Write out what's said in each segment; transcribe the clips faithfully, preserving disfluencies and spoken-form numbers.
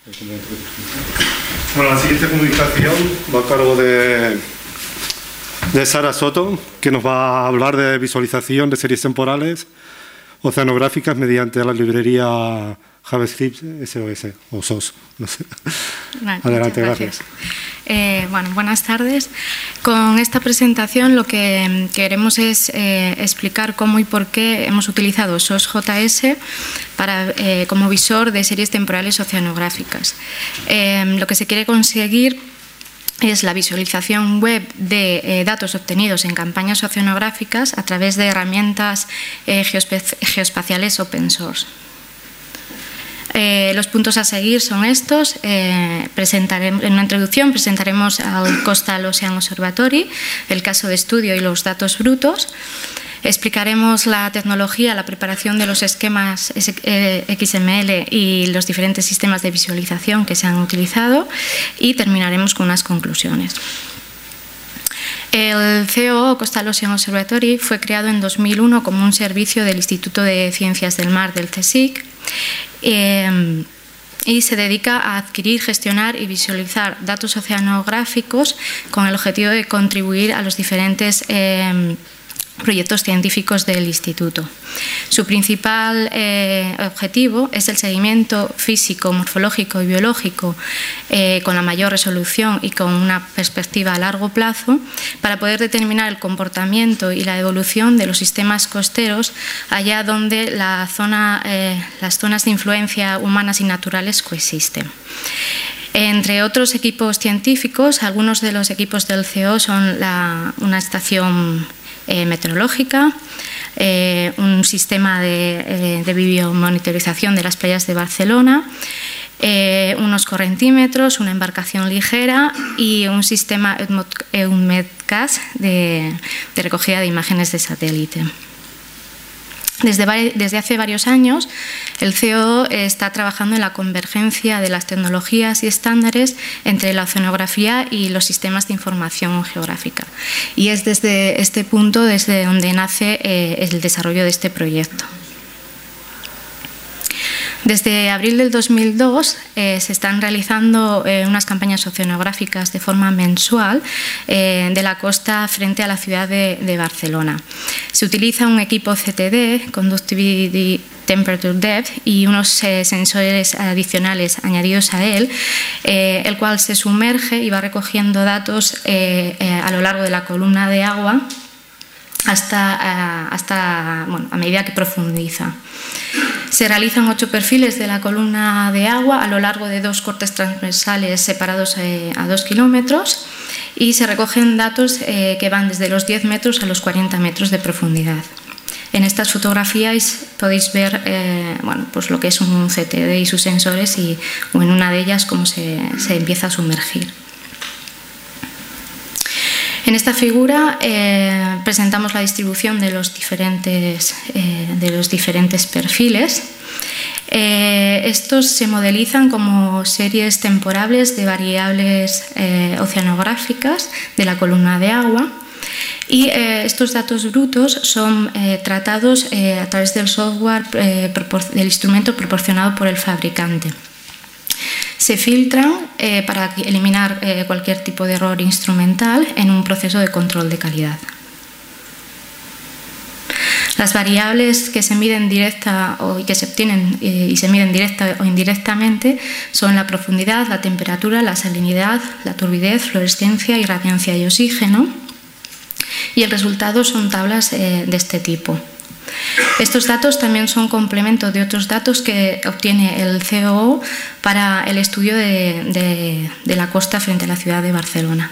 Bueno, la siguiente comunicación va a cargo de, de Sara Soto, que nos va a hablar de visualización de series temporales oceanográficas mediante la librería JavaScript S O S o S O S. No sé. Vale, Adelante, gracias. gracias. Eh, bueno, buenas tardes. Con esta presentación lo que queremos es eh, explicar cómo y por qué hemos utilizado S O S J S para, eh, como visor de series temporales oceanográficas. Eh, lo que se quiere conseguir es la visualización web de eh, datos obtenidos en campañas oceanográficas a través de herramientas eh, geoespaciales open source. Eh, los puntos a seguir son estos. Eh, presentaremos, en una introducción presentaremos al Coastal Ocean Observatory, el caso de estudio y los datos brutos. Explicaremos la tecnología, la preparación de los esquemas X M L y los diferentes sistemas de visualización que se han utilizado y terminaremos con unas conclusiones. El C O O, Coastal Ocean Observatory, fue creado en dos mil uno como un servicio del Instituto de Ciencias del Mar del CSIC eh, y se dedica a adquirir, gestionar y visualizar datos oceanográficos con el objetivo de contribuir a los diferentes eh, proyectos científicos del Instituto. Su principal eh, objetivo es el seguimiento físico, morfológico y biológico eh, con la mayor resolución y con una perspectiva a largo plazo para poder determinar el comportamiento y la evolución de los sistemas costeros allá donde la zona, eh, las zonas de influencia humanas y naturales coexisten. Entre otros equipos científicos, algunos de los equipos del C O O son la, una estación Eh, meteorológica, eh, un sistema de, eh, de videomonitorización de las playas de Barcelona, eh, unos correntímetros, una embarcación ligera y un sistema EUMETCAS de, de recogida de imágenes de satélite. Desde, desde hace varios años, el C O O está trabajando en la convergencia de las tecnologías y estándares entre la oceanografía y los sistemas de información geográfica. Y es desde este punto desde donde nace eh, el desarrollo de este proyecto. Desde abril del dos mil dos eh, se están realizando eh, unas campañas oceanográficas de forma mensual eh, de la costa frente a la ciudad de, de Barcelona. Se utiliza un equipo C T D, Conductivity Temperature Depth, y unos eh, sensores adicionales añadidos a él, eh, el cual se sumerge y va recogiendo datos eh, eh, a lo largo de la columna de agua hasta, hasta bueno, a medida que profundiza. Se realizan ocho perfiles de la columna de agua a lo largo de dos cortes transversales separados eh, a dos kilómetros y se recogen datos eh, que van desde los diez metros a los cuarenta metros de profundidad. En estas fotografías podéis ver eh, bueno, pues lo que es un C T D y sus sensores y o en una de ellas cómo se, se empieza a sumergir. En esta figura eh, presentamos la distribución de los diferentes, eh, de los diferentes perfiles. Eh, estos se modelizan como series temporales de variables eh, oceanográficas de la columna de agua y eh, estos datos brutos son eh, tratados eh, a través del software eh, del instrumento proporcionado por el fabricante. Se filtran eh, para eliminar eh, cualquier tipo de error instrumental en un proceso de control de calidad. Las variables que se miden directa o que se obtienen eh, y se miden directa o indirectamente son la profundidad, la temperatura, la salinidad, la turbidez, fluorescencia, irradiancia y oxígeno. Y el resultado son tablas eh, de este tipo. Estos datos también son complemento de otros datos que obtiene el C O O para el estudio de, de, de la costa frente a la ciudad de Barcelona.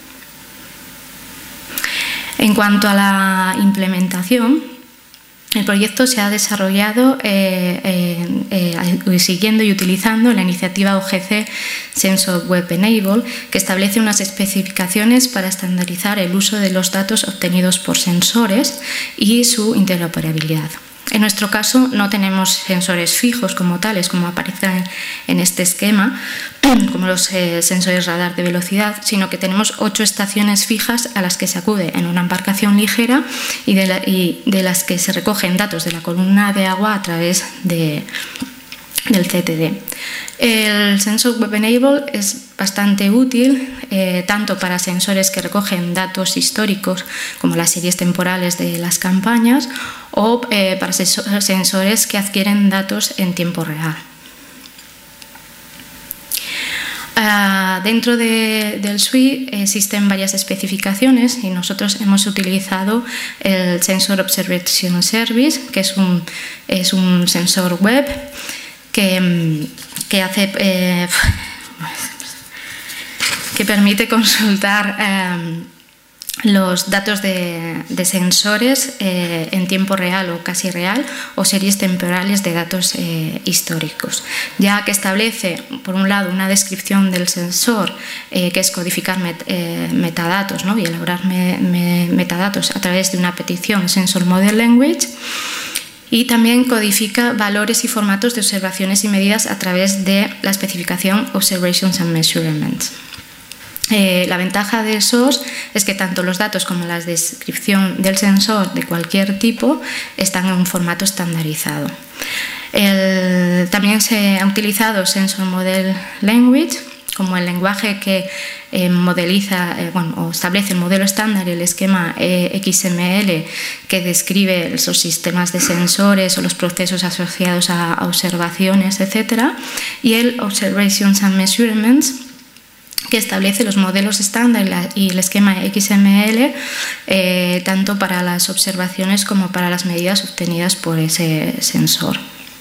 En cuanto a la implementación, el proyecto se ha desarrollado eh, eh, eh, siguiendo y utilizando la iniciativa O G C Sensor Web Enable, que establece unas especificaciones para estandarizar el uso de los datos obtenidos por sensores y su interoperabilidad. En nuestro caso no tenemos sensores fijos como tales, como aparecen en este esquema, como los eh, sensores radar de velocidad, sino que tenemos ocho estaciones fijas a las que se acude en una embarcación ligera y de, la, y de las que se recogen datos de la columna de agua a través de, del C T D. El sensor Web Enable es bastante útil eh, tanto para sensores que recogen datos históricos como las series temporales de las campañas o eh, para sensores que adquieren datos en tiempo real. Uh, dentro de, del suite existen varias especificaciones y nosotros hemos utilizado el Sensor Observation Service, que es un, es un sensor web que, que hace eh, que permite consultar eh, los datos de, de sensores eh, en tiempo real o casi real o series temporales de datos eh, históricos, ya que establece, por un lado, una descripción del sensor, eh, que es codificar met, eh, metadatos, ¿no? y elaborar me, me, metadatos a través de una petición Sensor Model Language, y también codifica valores y formatos de observaciones y medidas a través de la especificación Observations and Measurements. Eh, la ventaja de S O S es que tanto los datos como la descripción del sensor de cualquier tipo están en un formato estandarizado. El, también se ha utilizado Sensor Model Language como el lenguaje que eh, modeliza eh, bueno, o establece el modelo estándar y el esquema eh, X M L que describe los sistemas de sensores o los procesos asociados a, a observaciones, etcétera, y el Observations and Measurements, que establece los modelos estándar y el esquema X M L eh, tanto para las observaciones como para las medidas obtenidas por ese sensor.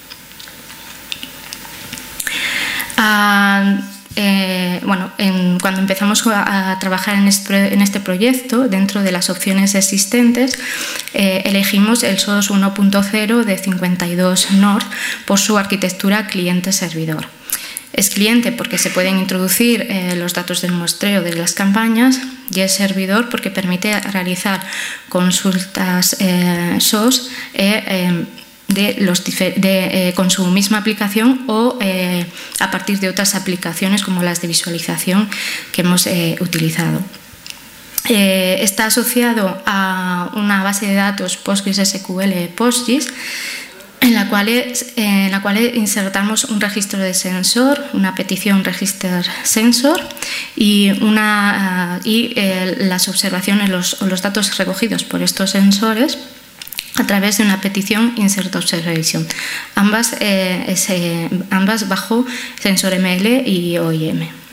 Ah, eh, bueno, en, cuando empezamos a, a trabajar en este, en este proyecto, dentro de las opciones existentes, eh, elegimos el S O S uno punto cero de cincuenta y dos North por su arquitectura cliente-servidor. Es cliente porque se pueden introducir eh, los datos del muestreo de las campañas, y es servidor porque permite realizar consultas eh, S O S eh, eh, de los de, eh, con su misma aplicación o eh, a partir de otras aplicaciones como las de visualización que hemos eh, utilizado. Eh, está asociado a una base de datos PostgreSQL Postgres, en la cual, en la cual insertamos un registro de sensor, una petición register sensor y, una, uh, y eh, las observaciones los, o los datos recogidos por estos sensores a través de una petición insert observation, ambas, eh, ese, ambas bajo sensor M L y O I M.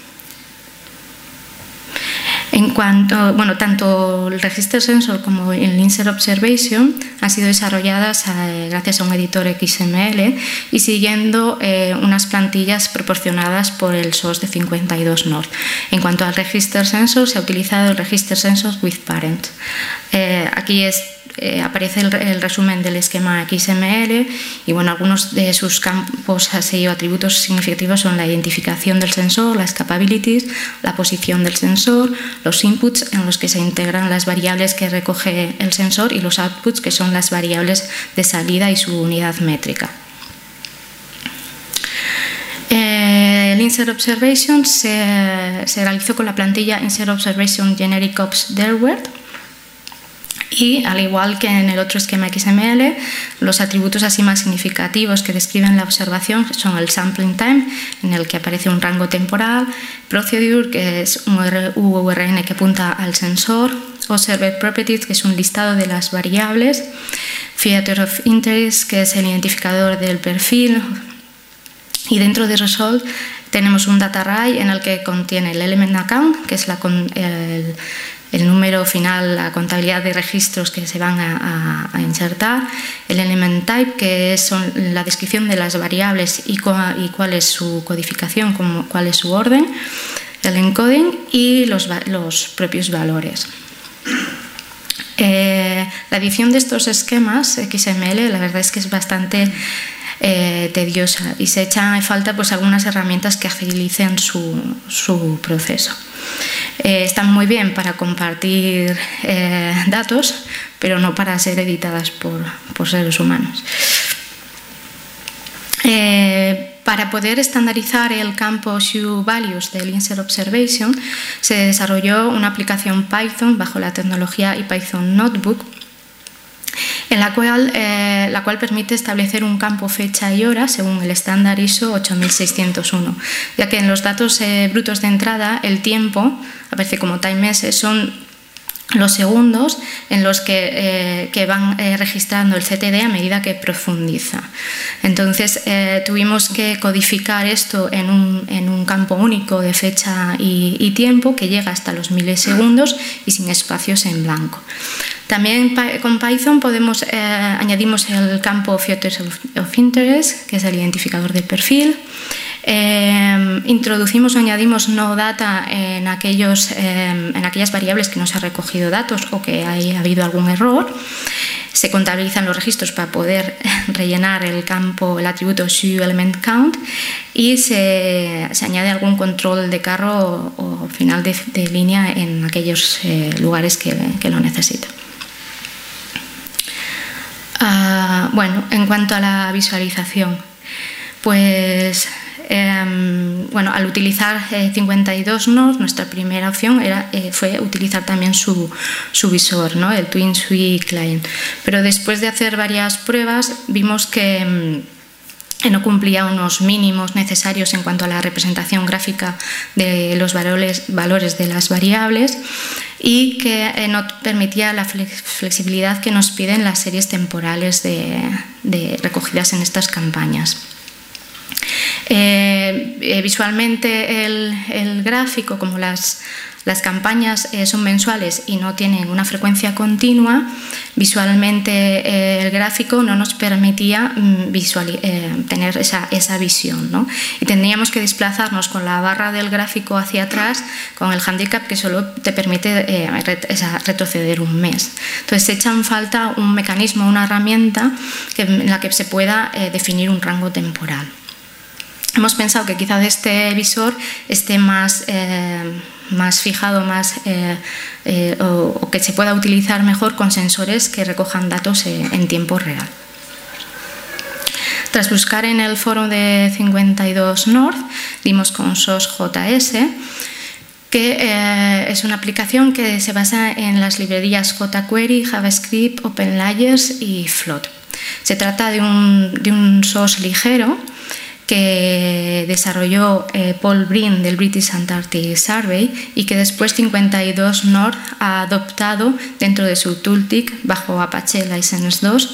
En cuanto, bueno, tanto el Register Sensor como el Insert Observation han sido desarrolladas eh, gracias a un editor X M L y siguiendo eh, unas plantillas proporcionadas por el S O S de cincuenta y dos North. En cuanto al Register Sensor, se ha utilizado el Register Sensor with Parent. Eh, aquí es Eh, aparece el, el resumen del esquema X M L y bueno, algunos de sus campos así, o atributos significativos son la identificación del sensor, las capabilities, la posición del sensor, los inputs en los que se integran las variables que recoge el sensor y los outputs que son las variables de salida y su unidad métrica. Eh, el Insert Observation se, se realizó con la plantilla Insert Observation Generic Ops Delaware. Y al igual que en el otro esquema X M L, los atributos así más significativos que describen la observación son el sampling time, en el que aparece un rango temporal, procedure, que es un U R L que apunta al sensor, observer properties, que es un listado de las variables, feature of interest, que es el identificador del perfil, y dentro de Resolve tenemos un data array en el que contiene el element account, que es la con, el el número final, la contabilidad de registros que se van a, a, a insertar, el element type, que es la descripción de las variables y, y cuál es su codificación, como, cuál es su orden, el encoding y los, los propios valores. Eh, la edición de estos esquemas X M L, la verdad es que es bastante eh, tediosa y se echan en falta pues, algunas herramientas que agilicen su, su proceso. Eh, están muy bien para compartir eh, datos, pero no para ser editadas por, por seres humanos. Eh, para poder estandarizar el campo ShewValues del Insert Observation, se desarrolló una aplicación Python bajo la tecnología IPython Notebook, en la cual, eh, la cual permite establecer un campo fecha y hora según el estándar I S O ocho mil seiscientos uno, ya que en los datos eh, brutos de entrada el tiempo, aparece como time S, son los segundos en los que, eh, que van eh, registrando el C T D a medida que profundiza. Entonces eh, tuvimos que codificar esto en un, en un campo único de fecha y, y tiempo que llega hasta los milisegundos y sin espacios en blanco. También con Python podemos, eh, añadimos el campo Features of, of Interest, que es el identificador de perfil. Eh, introducimos o añadimos no data en, aquellos, eh, en aquellas variables que no se ha recogido datos o que haya habido algún error. Se contabilizan los registros para poder rellenar el campo, el atributo ShewElementCount, y se, se añade algún control de carro o, o final de, de línea en aquellos eh, lugares que, que lo necesitan. Uh, bueno, en cuanto a la visualización, pues eh, bueno, al utilizar eh, cincuenta y dos North, nuestra primera opción era, eh, fue utilizar también su, su visor, ¿no? El TwinSui Client. Pero después de hacer varias pruebas vimos que eh, no cumplía unos mínimos necesarios en cuanto a la representación gráfica de los valores, valores de las variables, y que eh, no permitía la flexibilidad que nos piden las series temporales de, de recogidas en estas campañas. Eh, eh, visualmente el, el gráfico, como las, las campañas eh, son mensuales y no tienen una frecuencia continua, visualmente eh, el gráfico no nos permitía mm, visual, eh, tener esa, esa visión, ¿no? Y tendríamos que desplazarnos con la barra del gráfico hacia atrás, con el handicap que solo te permite eh, ret, esa, retroceder un mes. Entonces se echa en falta un mecanismo, una herramienta que, en la que se pueda eh, definir un rango temporal. Hemos pensado que quizás este visor esté más, eh, más fijado, más, eh, eh, o, o que se pueda utilizar mejor con sensores que recojan datos eh, en tiempo real. Tras buscar en el foro de cincuenta y dos North, dimos con S O S J S, que eh, es una aplicación que se basa en las librerías jQuery, JavaScript, OpenLayers y Float. Se trata de un, de un S O S ligero que desarrolló eh, Paul Breen del British Antarctic Survey y que después cincuenta y dos North ha adoptado dentro de su toolkit bajo Apache License dos,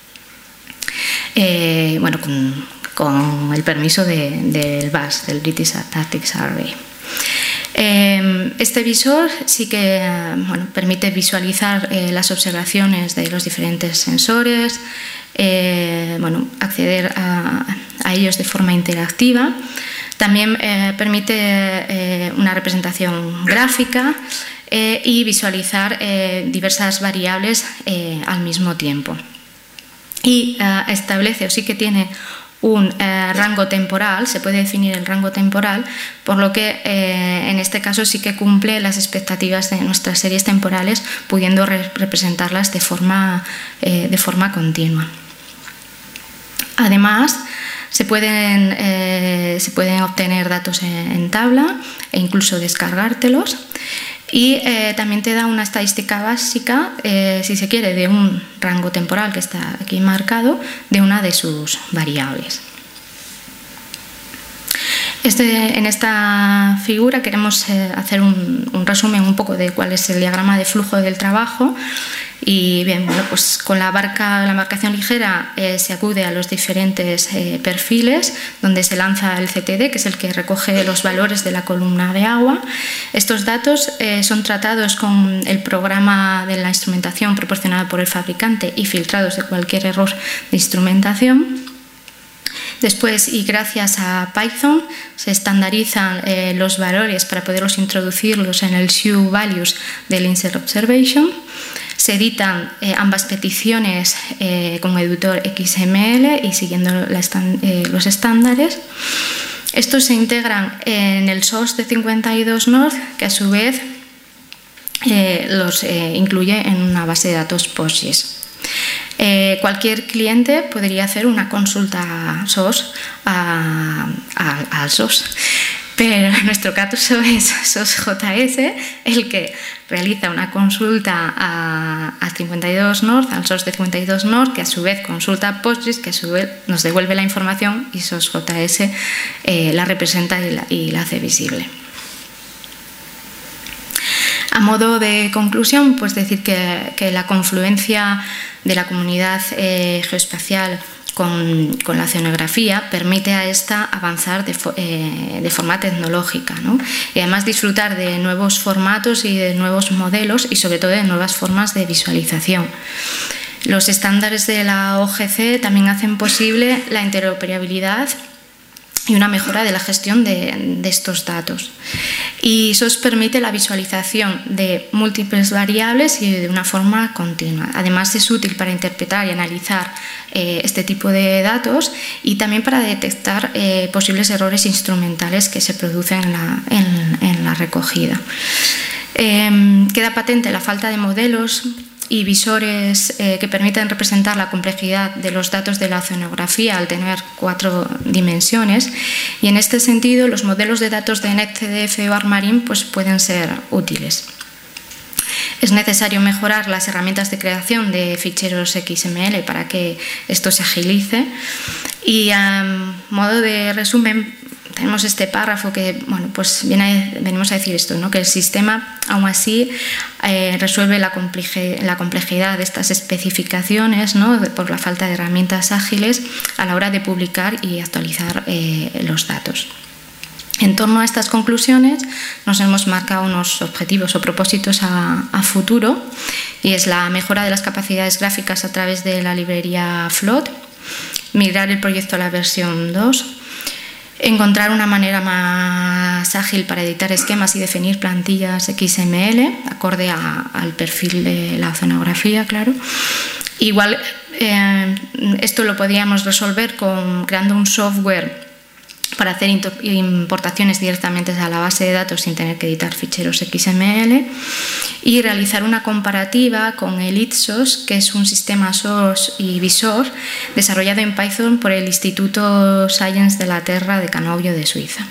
eh, bueno, con, con el permiso del de, de B A S, del British Antarctic Survey. Eh, este visor sí que bueno, permite visualizar eh, las observaciones de los diferentes sensores, eh, bueno, acceder a, a ellos de forma interactiva. También eh, permite eh, una representación gráfica eh, y visualizar eh, diversas variables eh, al mismo tiempo. Y eh, establece, o sí que tiene un eh, rango temporal, se puede definir el rango temporal, por lo que eh, en este caso sí que cumple las expectativas de nuestras series temporales, pudiendo re representarlas de forma, eh, de forma continua. Además, se pueden, eh, se pueden obtener datos en, en tabla e incluso descargártelos. Y eh, también te da una estadística básica, eh, si se quiere, de un rango temporal que está aquí marcado, de una de sus variables. Este, en esta figura queremos eh, hacer un, un resumen un poco de cuál es el diagrama de flujo del trabajo. Y bien, bueno, pues con la, barca, la embarcación ligera eh, se acude a los diferentes eh, perfiles donde se lanza el C T D, que es el que recoge los valores de la columna de agua. Estos datos eh, son tratados con el programa de la instrumentación proporcionado por el fabricante y filtrados de cualquier error de instrumentación. Después, y gracias a Python, se estandarizan eh, los valores para poderlos introducirlos en el ShewValues del Insert Observation. Se editan eh, ambas peticiones eh, con editor X M L y siguiendo la eh, los estándares. Estos se integran en el S O S de cincuenta y dos North, que a su vez eh, los eh, incluye en una base de datos PostGIS. Eh, cualquier cliente podría hacer una consulta S O S a, a, al S O S. pero en nuestro caso es S O S J S el que realiza una consulta a, a cincuenta y dos North, al S O S de cincuenta y dos North, que a su vez consulta a Postgres, que a su vez nos devuelve la información y S O S J S eh, la representa y la, y la hace visible. A modo de conclusión, pues decir que, que la confluencia de la comunidad eh, geoespacial con, con la oceanografía permite a esta avanzar de, eh, de forma tecnológica, ¿no? Y además disfrutar de nuevos formatos y de nuevos modelos y sobre todo de nuevas formas de visualización. Los estándares de la O G C también hacen posible la interoperabilidad y una mejora de la gestión de, de estos datos. Y eso os permite la visualización de múltiples variables y de una forma continua. Además es útil para interpretar y analizar eh, este tipo de datos y también para detectar eh, posibles errores instrumentales que se producen en la, en, en la recogida. Eh, queda patente la falta de modelos y visores eh, que permiten representar la complejidad de los datos de la oceanografía al tener cuatro dimensiones, y en este sentido los modelos de datos de NetCDF o ArcMarine pues, pueden ser útiles. Es necesario mejorar las herramientas de creación de ficheros X M L para que esto se agilice, y a modo de resumen tenemos este párrafo que, bueno, pues viene a, venimos a decir esto, ¿no? Que el sistema, aún así, eh, resuelve la, compleje, la complejidad de estas especificaciones, ¿no? Por la falta de herramientas ágiles a la hora de publicar y actualizar eh, los datos. En torno a estas conclusiones nos hemos marcado unos objetivos o propósitos a, a futuro, y es la mejora de las capacidades gráficas a través de la librería Float, migrar el proyecto a la versión dos, encontrar una manera más ágil para editar esquemas y definir plantillas X M L, acorde a, al perfil de la oceanografía, claro. Igual, eh, esto lo podríamos resolver con, creando un software para hacer importaciones directamente a la base de datos sin tener que editar ficheros X M L, y realizar una comparativa con el Ipsos, que es un sistema S O S y visor desarrollado en Python por el Instituto Science de la Terra de Cannobio de Suiza.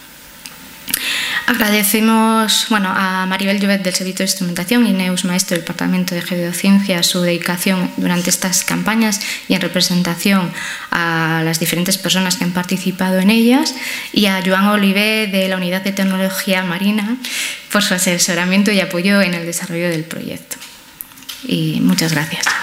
Agradecemos bueno, a Maribel Llobet del Servicio de Instrumentación y Neus Maestro del Departamento de Geociencia su dedicación durante estas campañas y en representación a las diferentes personas que han participado en ellas, y a Joan Olivé de la Unidad de Tecnología Marina por su asesoramiento y apoyo en el desarrollo del proyecto. Y muchas gracias.